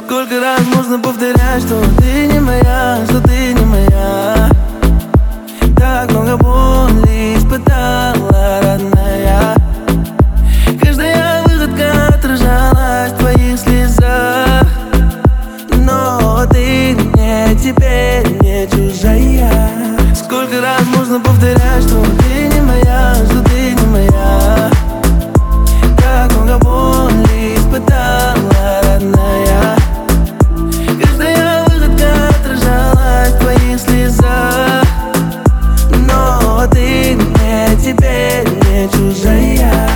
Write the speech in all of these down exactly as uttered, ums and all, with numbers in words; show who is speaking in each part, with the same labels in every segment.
Speaker 1: Сколько раз можно повторять, что ты не моя, что ты не моя. Так много боли испытала, родная. Каждая выходка отражалась в твоих слезах. Но ты мне теперь не чужая. Сколько раз можно повторять, что ты не моя, что ты не моя. Так много боли испытала, родная. Каждая выходка отражалась в твоих слезах. Но ты мне теперь не чужая.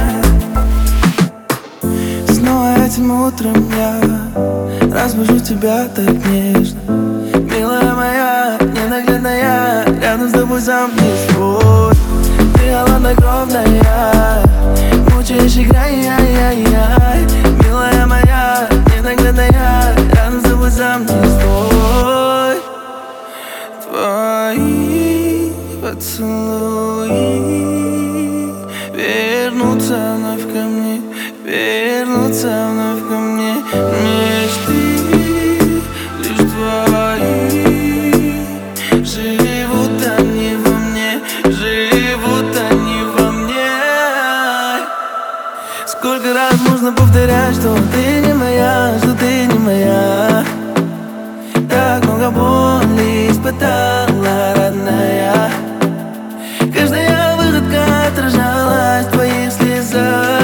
Speaker 1: Снова этим утром я разбужу тебя так нежно. Милая моя, ненаглядная, рядом с тобой сам не свой. Ты холоднокровная, мучаешь играй, яй, яй, яй. Милая моя, ненаглядная, рядом с тобой сам не свой. Твои поцелуи вернутся вновь ко мне, вернутся вновь ко мне. Мечты лишь твои, живут они во мне, живут они во мне. Сколько раз можно повторять, что ты не моя, что ты не моя. Так много боли испытала, родная. Каждая выходка отражалась в твоих слезах.